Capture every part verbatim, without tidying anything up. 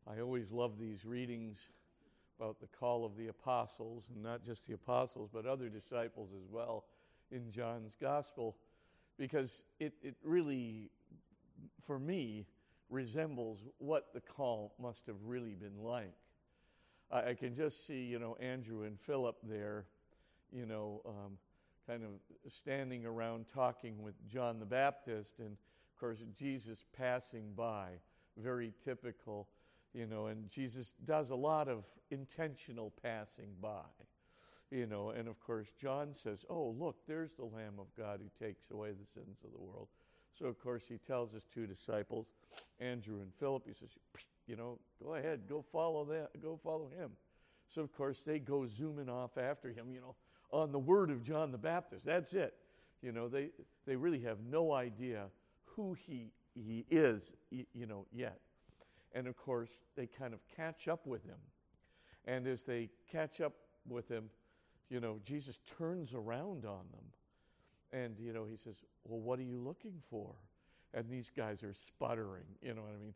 I always love these readings about the call of the apostles, and not just the apostles, but other disciples as well in John's gospel, because it, it really, for me, resembles what the call must have really been like. I, I can just see, you know, Andrew and Philip there, you know, um, kind of standing around talking with John the Baptist, and of course Jesus passing by, very typical. You know, and Jesus does a lot of intentional passing by, you know, and of course John says, oh, look, there's the Lamb of God who takes away the sins of the world. So, of course, he tells his two disciples, Andrew and Philip, he says, you know, go ahead, go follow that, go follow him. So, of course, they go zooming off after him, you know, on the word of John the Baptist. That's it. You know, they, they really have no idea who he, he is, you know, yet. And, of course, they kind of catch up with him. And as they catch up with him, you know, Jesus turns around on them. And, you know, he says, well, what are you looking for? And these guys are sputtering, you know what I mean?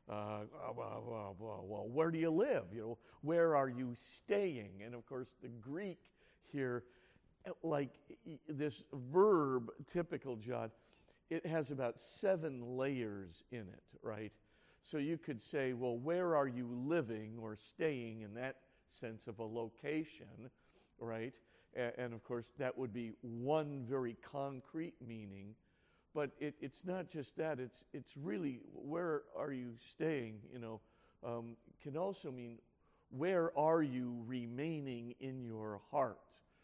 Uh, well, well, well, well, where do you live? You know, where are you staying? And, of course, the Greek here, like this verb, typical, John, it has about seven layers in it, right? So you could say, well, where are you living or staying in that sense of a location, right? And, and of course, that would be one very concrete meaning. But it, it's not just that. It's it's really, where are you staying, you know, um, can also mean, where are you remaining in your heart?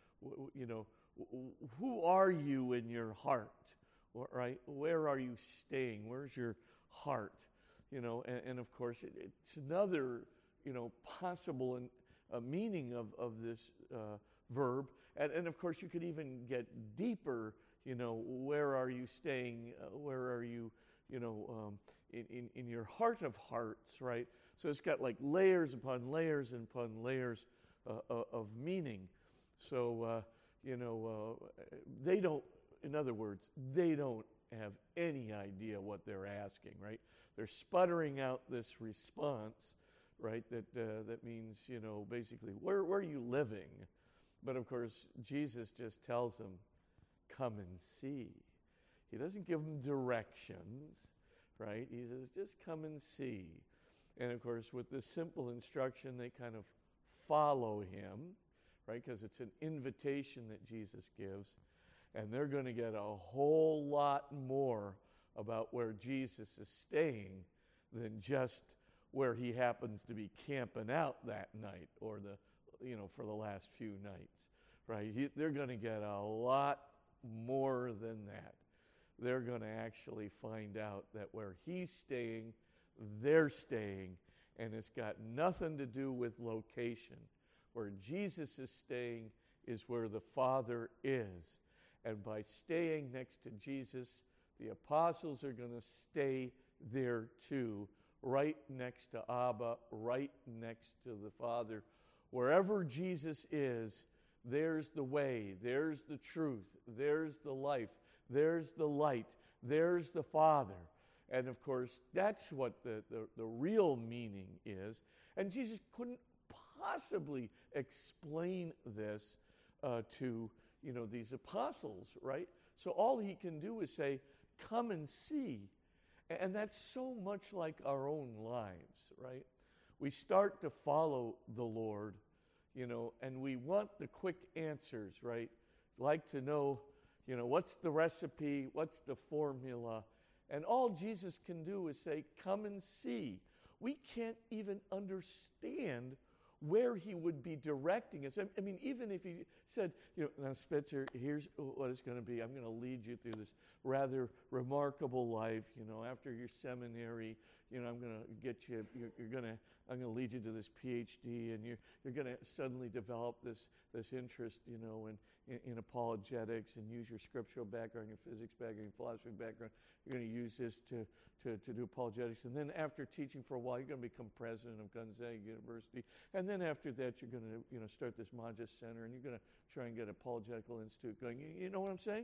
W- you know, w- who are you in your heart, right? Where are you staying? Where's your heart? You know, and, and of course, it, it's another, you know, possible in, uh, meaning of, of this uh, verb. And, and of course, you could even get deeper, you know, where are you staying? Uh, where are you, you know, um, in, in, in your heart of hearts, right? So it's got like layers upon layers and upon layers uh, uh, of meaning. So, uh, you know, uh, they don't, in other words, they don't have any idea what they're asking, right? They're sputtering out this response, right? That uh, that means, you know, basically, where, where are you living? But of course, Jesus just tells them, come and see. He doesn't give them directions, right? He says, just come and see. And of course, with this simple instruction, they kind of follow him, right? Because it's an invitation that Jesus gives. And they're going to get a whole lot more about where Jesus is staying than just where he happens to be camping out that night or the, you know, for the last few nights, right? He, they're going to get a lot more than that. They're going to actually find out that where he's staying, they're staying, and it's got nothing to do with location. Where Jesus is staying is where the Father is. And by staying next to Jesus, the apostles are going to stay there too, right next to Abba, right next to the Father. Wherever Jesus is, there's the way, there's the truth, there's the life, there's the light, there's the Father. And of course, that's what the, the, the real meaning is. And Jesus couldn't possibly explain this uh, to, you know, these apostles, right? So all he can do is say, come and see. And that's so much like our own lives, right? We start to follow the Lord, you know, and we want the quick answers, right? Like to know, you know, what's the recipe, what's the formula? And all Jesus can do is say, come and see. We can't even understand where he would be directing us. I mean, even if he said, you know, now Spencer, here's what it's going to be. I'm going to lead you through this rather remarkable life. You know, after your seminary, you know, I'm going to get you, you're, you're going to, I'm going to lead you to this P H D, and you're, you're going to suddenly develop this, this interest, you know, in, in, in apologetics, and use your scriptural background, your physics background, your philosophy background. You're going to use this to, to, to do apologetics. And then after teaching for a while, you're going to become president of Gonzaga University. And then after that, you're going to, you know, start this Magis Center, and you're going to try and get an apologetical institute going. You, you know what I'm saying?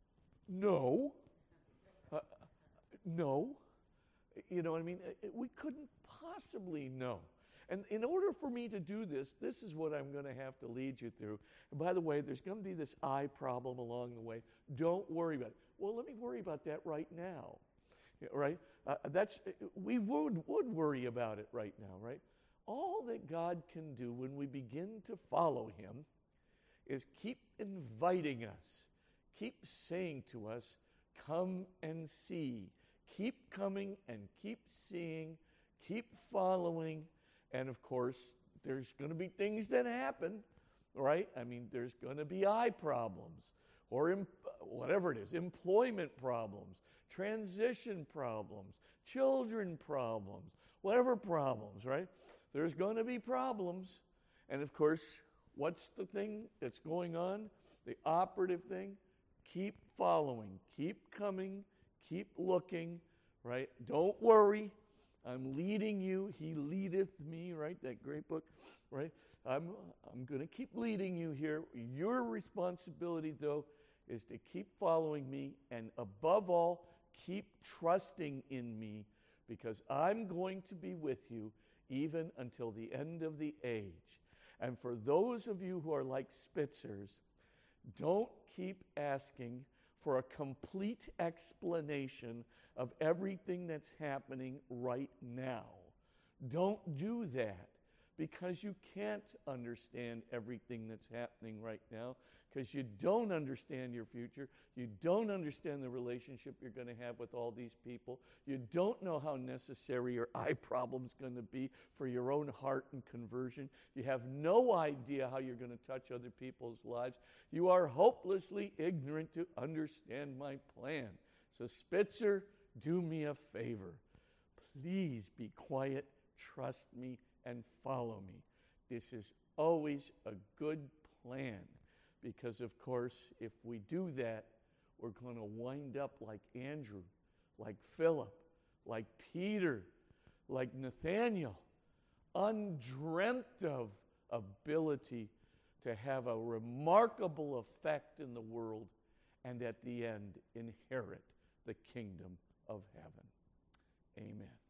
No. Uh, no. You know what I mean? We couldn't possibly know? And in order for me to do this, this is what I'm going to have to lead you through. And by the way, there's going to be this I problem along the way. Don't worry about it. Well, let me worry about that right now, yeah, right? Uh, that's we would would worry about it right now, right? All that God can do when we begin to follow Him is keep inviting us, keep saying to us, "Come and see." Keep coming and keep seeing, keep following. And of course, there's going to be things that happen, right? I mean, there's going to be eye problems or em- whatever it is, employment problems, transition problems, children problems, whatever problems, right? There's going to be problems. And of course, what's the thing that's going on? The operative thing? Keep following, keep coming, keep looking, right? Don't worry. I'm leading you. He leadeth me, right? That great book, right? I'm, I'm going to keep leading you here. Your responsibility, though, is to keep following me and above all, keep trusting in me because I'm going to be with you even until the end of the age. And for those of you who are like Spitzers, don't keep asking for a complete explanation of everything that's happening right now. Don't do that because you can't understand everything that's happening right now because you don't understand your future. You don't understand the relationship you're going to have with all these people. You don't know how necessary your eye problem's going to be for your own heart and conversion. You have no idea how you're going to touch other people's lives. You are hopelessly ignorant to understand my plan. So Spitzer, do me a favor. Please be quiet, trust me, and follow me. This is always a good plan because, of course, if we do that, we're going to wind up like Andrew, like Philip, like Peter, like Nathaniel, undreamt of ability to have a remarkable effect in the world and at the end inherit the kingdom of heaven. Amen.